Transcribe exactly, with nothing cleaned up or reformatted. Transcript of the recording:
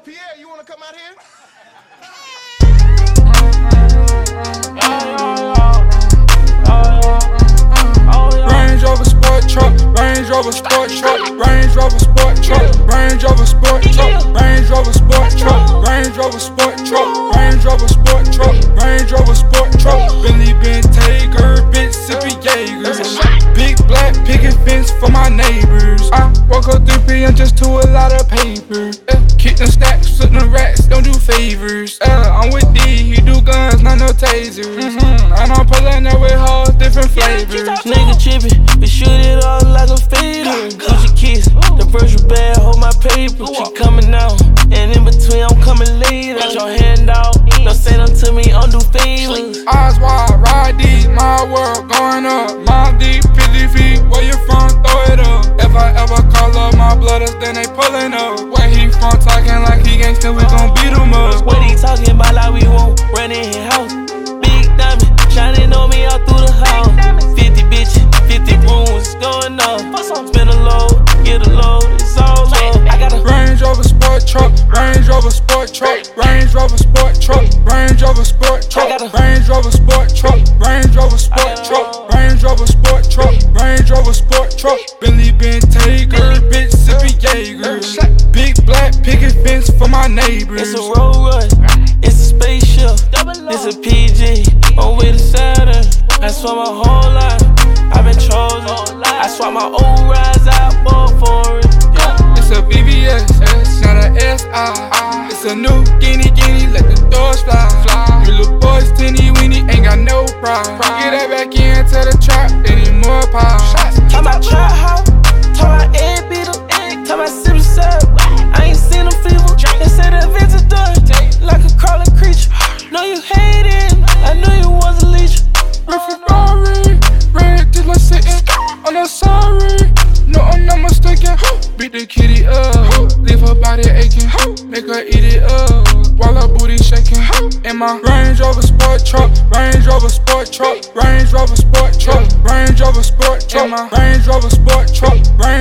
Pierre, you wanna come out here? Range Rover sport truck, Range Rover sport truck, Range Rover sport truck, Range Rover sport truck, Range Rover sport truck, Range Rover sport truck, Range Rover sport truck, Range Rover sport truck, Billy Bentayga, bitch sippin' Jaeger, big black picket fence for my neighbors. I woke up three P M just to a lot of paper. Uh, kick them stacks, flip them racks, don't do favors. Uh, I'm with D, he do guns, not no tasers. Mm-hmm. And I'm pulling up with hoes, different flavors. Nigga trippin', we shoot it all like a fader. Gucci kiss, the virtual bag, hold my paper. She coming out, and in between I'm coming later. Got your hand out, don't say them to me, undo favors. Eyes wide, ride deep, my world going up. Mom deep, fifty feet, where you from, throw it up. If I ever call up my blooders, then they pullin' up. Where he from, talking like he gangsta, we gon' beat him up. What he talking about like we won't run in his house. Big diamond, shining on me all through the house. fifty bitches, fifty rooms, going up. Spin a load, get a load, it's all low. I got a Range Rover sport truck, Range Rover sport truck, Range Rover sport truck, Range Rover sport truck, Range Rover sport truck, Range Rover sport truck, Range Rover sport truck, Range Rover sport truck, Billy Bentayga, bitch sippin' Jaeger, big black picket fence for my neighbors. It's a road rush, it's a spaceship, it's a P G, on way to Saturn. I swear my whole life, I've been chosen. I swap my old rides out for foreign. Yeah. It's a V V S, not a S I. It's a new guinea guinea, let the doors fly. You little boys tinny weenie, ain't got no pride. Get that back into the trap, they need more power. Talk my trap house, talk my egg beater, talk my sip syrup. I ain't seen them fever, they say the events are done. Like a crawling creature, know you hate it, I knew you was a leech. Ferrari, red just like sitting on the sorry. No, I'm not mistaken. Beat the kitty up, leave her body aching, make her eat it up while her booty shaking. In my Range Rover sport truck, Range Rover sport truck, Range Rover sport truck, Range Rover sport truck, Range Rover sport truck, Range